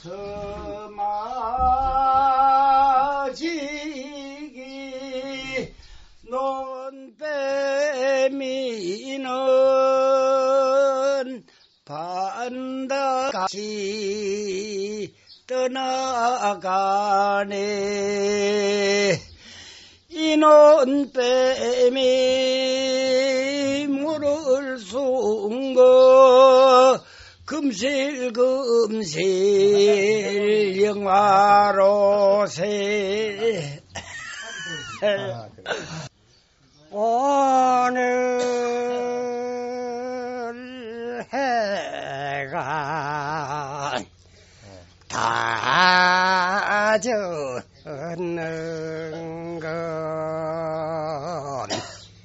서마지기 논뱀이는 반다같이 떠나가네. 이 논뱀이 물을 숭거 금실금실 영화로세. 오늘 해가 다 졌는 건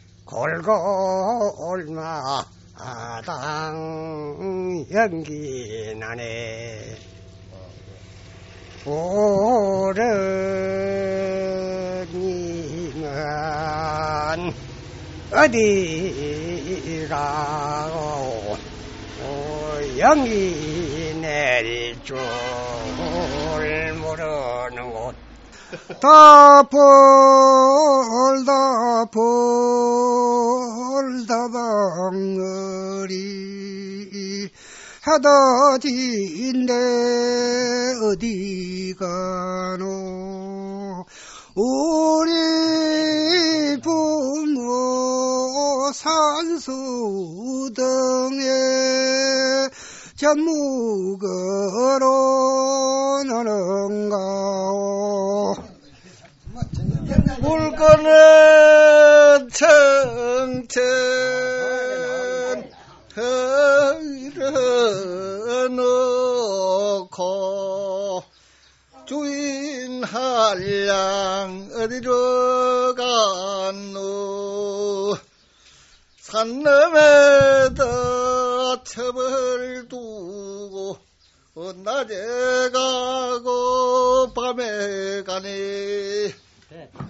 골골마당 연기 나네. 오르님은 어디 가고 연기 내릴 줄 모르는 곳 덩어리 하다진데 어디 가노. 우리 부모 산수등에 전무거로 노는가오. 물건은 청천 흘러놓고 주인 한량 어디로 갔노. 산 너머다 첩을 두고 낮에 가고 밤에 가네.